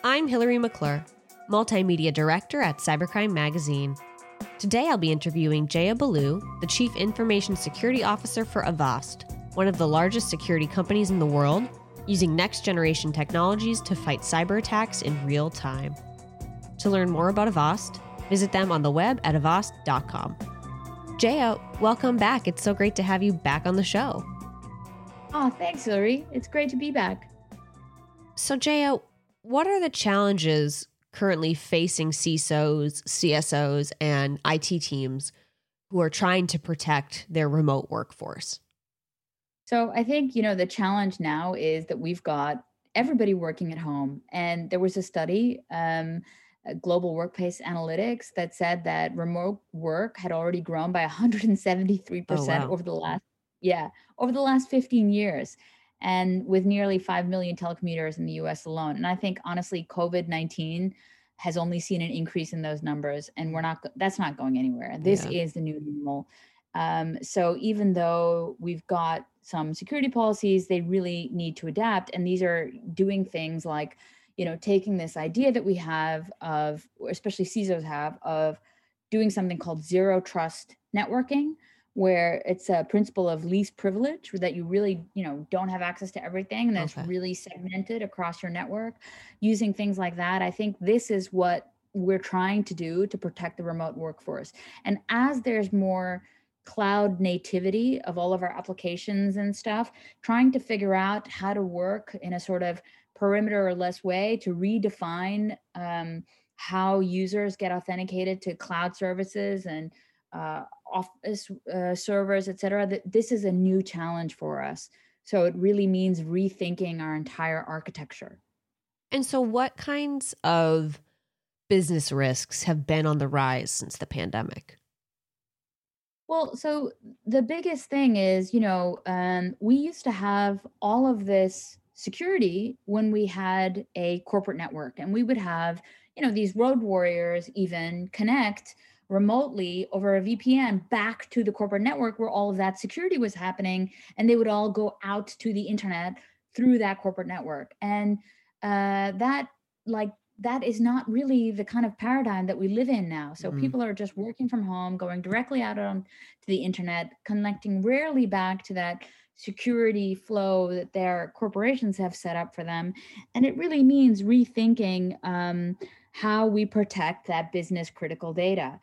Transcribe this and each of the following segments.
I'm Hilary McClure, Multimedia Director at Cybercrime Magazine. Today I'll be interviewing Jaya Balu, the Chief Information Security Officer for Avast, one of the largest security companies in the world, using next-generation technologies to fight cyber attacks in real time. To learn more about Avast, visit them on the web at avast.com. Jaya, welcome back. It's so great to have you back on the show. Oh, thanks, Hilary. It's great to be back. So, Jaya, what are the challenges currently facing CISOs, CSOs, and IT teams who are trying to protect their remote workforce? So I think, the challenge now is that we've got everybody working at home. And there was a study, Global Workplace Analytics, that said that remote work had already grown by 173% over the last 15 years. And with nearly 5 million telecommuters in the US alone. And I think, honestly, COVID-19 has only seen an increase in those numbers, and that's not going anywhere. This is the new normal. So even though we've got some security policies, they really need to adapt. And these are doing things like, taking this idea that we have of, especially CISOs have, of doing something called zero trust networking, where it's a principle of least privilege, that you really, don't have access to everything, and that's really segmented across your network. Using things like that, I think this is what we're trying to do to protect the remote workforce. And as there's more cloud nativity of all of our applications and stuff, trying to figure out how to work in a sort of perimeter or less way to redefine how users get authenticated to cloud services and office servers, et cetera, that this is a new challenge for us. So it really means rethinking our entire architecture. And so what kinds of business risks have been on the rise since the pandemic? Well, so the biggest thing is, we used to have all of this security when we had a corporate network, and we would have, these road warriors even connect remotely over a VPN back to the corporate network where all of that security was happening, and they would all go out to the internet through that corporate network. And that is not really the kind of paradigm that we live in now. So people are just working from home, going directly out on to the internet, connecting rarely back to that security flow that their corporations have set up for them. And it really means rethinking how we protect that business critical data.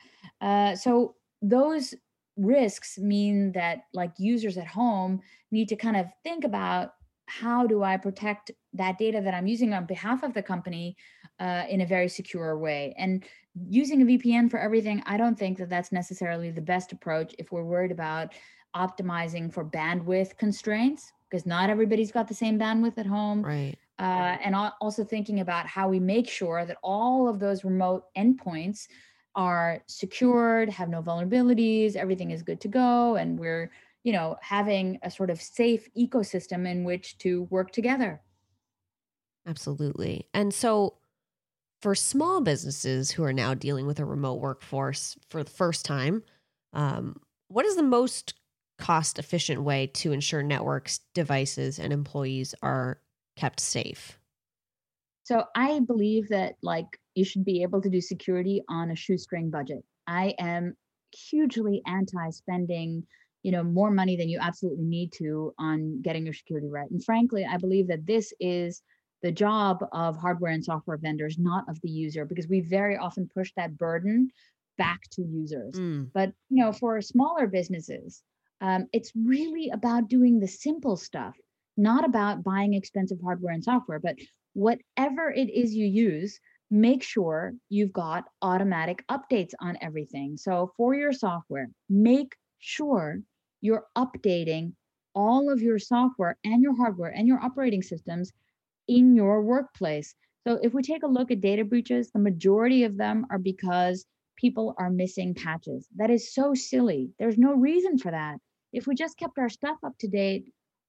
So those risks mean that, like, users at home need to kind of think about, how do I protect that data that I'm using on behalf of the company in a very secure way? And using a VPN for everything, I don't think that that's necessarily the best approach if we're worried about optimizing for bandwidth constraints, because not everybody's got the same bandwidth at home. Right. And also thinking about how we make sure that all of those remote endpoints are secured, have no vulnerabilities, everything is good to go, and we're having a sort of safe ecosystem in which to work together. Absolutely. And so for small businesses who are now dealing with a remote workforce for the first time, what is the most cost-efficient way to ensure networks, devices, and employees are kept safe? So I believe that, you should be able to do security on a shoestring budget. I am hugely anti-spending more money than you absolutely need to on getting your security right. And frankly, I believe that this is the job of hardware and software vendors, not of the user, because we very often push that burden back to users. But, for smaller businesses, it's really about doing the simple stuff, not about buying expensive hardware and software, but whatever it is you use, make sure you've got automatic updates on everything. So for your software, make sure you're updating all of your software and your hardware and your operating systems in your workplace. So if we take a look at data breaches, the majority of them are because people are missing patches. That is so silly. There's no reason for that. If we just kept our stuff up to date,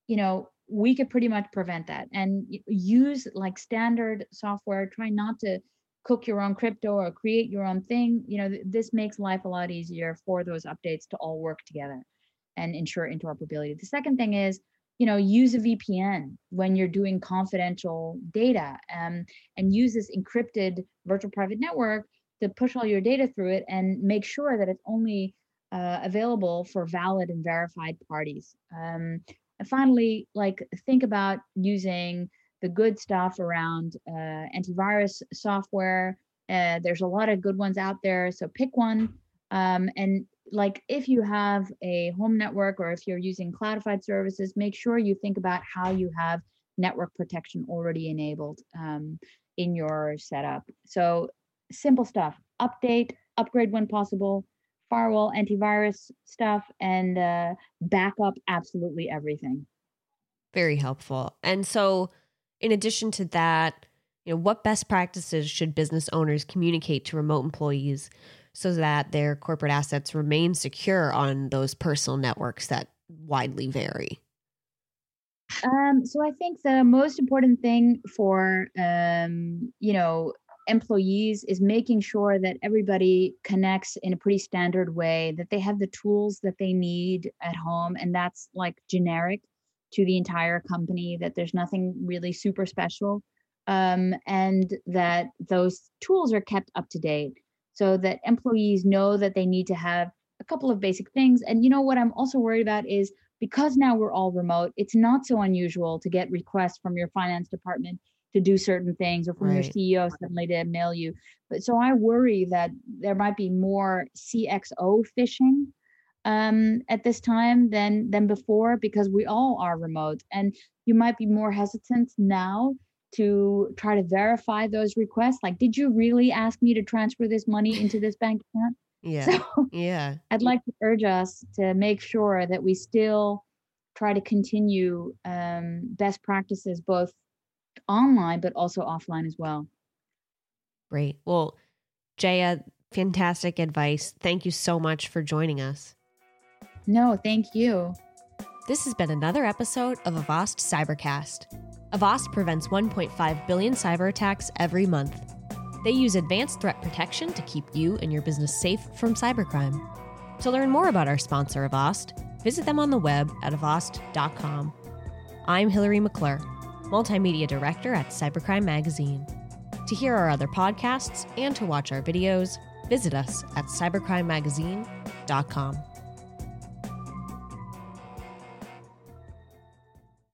we could pretty much prevent that. And use standard software. Try not to cook your own crypto or create your own thing. This makes life a lot easier for those updates to all work together and ensure interoperability. The second thing is, use a VPN when you're doing confidential data, and use this encrypted virtual private network to push all your data through it and make sure that it's only available for valid and verified parties. And finally, think about using the good stuff around antivirus software. There's a lot of good ones out there, so pick one. And if you have a home network or if you're using cloudified services, make sure you think about how you have network protection already enabled in your setup. So simple stuff: upgrade when possible, firewall, antivirus stuff, and back up absolutely everything. Very helpful. And so in addition to that, what best practices should business owners communicate to remote employees so that their corporate assets remain secure on those personal networks that widely vary? So I think the most important thing for, employees is making sure that everybody connects in a pretty standard way, that they have the tools that they need at home. And that's generic to the entire company, that there's nothing really super special. And that those tools are kept up to date so that employees know that they need to have a couple of basic things. And what I'm also worried about is, because now we're all remote, it's not so unusual to get requests from your finance department to do certain things, or from your CEO suddenly to mail you. But so I worry that there might be more CXO phishing at this time than before, because we all are remote, and you might be more hesitant now to try to verify those requests. Did you really ask me to transfer this money into this bank account? Yeah. So yeah. I'd like to urge us to make sure that we still try to continue best practices, both online, but also offline as well. Great. Well, Jaya, fantastic advice. Thank you so much for joining us. No, thank you. This has been another episode of Avast Cybercast. Avast prevents 1.5 billion cyber attacks every month. They use advanced threat protection to keep you and your business safe from cybercrime. To learn more about our sponsor, Avast, visit them on the web at avast.com. I'm Hillary McClure, Multimedia Director at Cybercrime Magazine. To hear our other podcasts and to watch our videos, visit us at cybercrimemagazine.com.